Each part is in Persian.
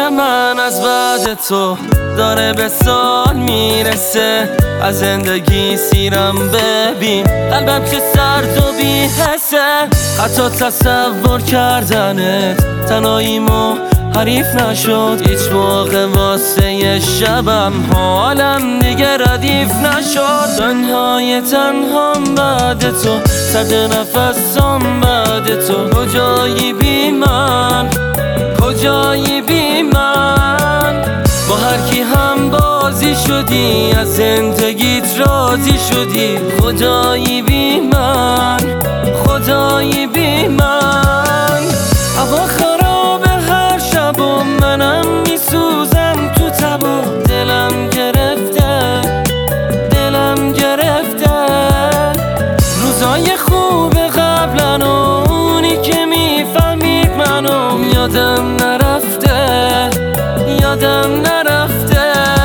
من از بعد تو داره به سال میرسه. از زندگی سیرم ببین، قلبم که سرد و بی حسه. حتی تصور کردنت تنهاییمو حریف نشد. هیچ موقع واسه شبم حالم دیگه ردیف نشد. تنهای تنهام بعد تو، سرد نفسم بعد تو. کجایی بی من، کجایی بی من؟ با هر کی هم بازی شدی، از زندگیت راضی شدی. خدایی بی من، خدایی بی من. هوا خرابه هر شب و منم میسوزم تو تب و دلم گرفته، دلم گرفته. روزای خوب قبلن و اونی که میفهمید منو یادم نرفته، یادم نرفته.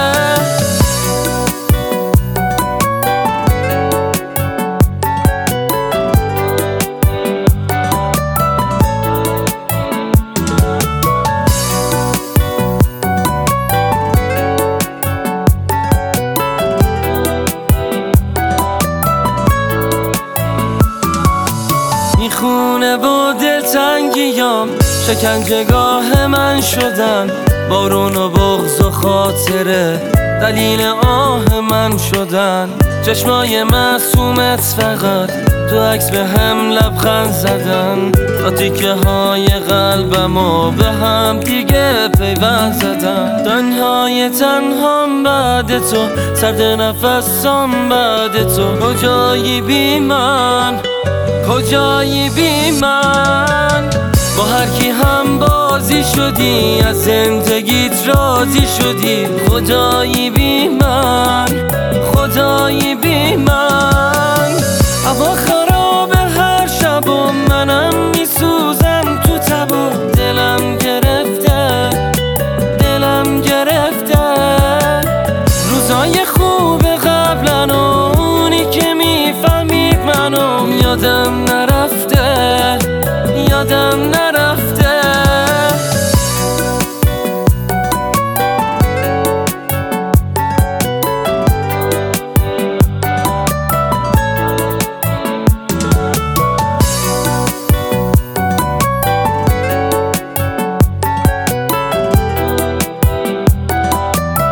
این خونه و دلتنگیام شکنجهگاه من شدن. بارون و بغض و خاطره دلیل آه من شدن. چشمای معصومت فقط تو عکس به هم لبخند زدن. تا تیکه های قلبمو به هم دیگه پیوند زدن. تنهای تنهام بعد تو، سرد نفسم بعد تو. کجایی بی من، کجایی بی من؟ با هر کی هم بازی شدی، از زندگیت راضی شدی. خدایی بی من، خدایی بی من. هوا خرابه هر شب و منم میسوزم تو تب و دلم گرفته، دلم گرفته. روزای خوب قبلن و اونی که میفهمید منو یادم نرفته، یادم نرفته.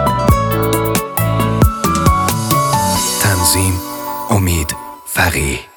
تنظیم: امید فقیه.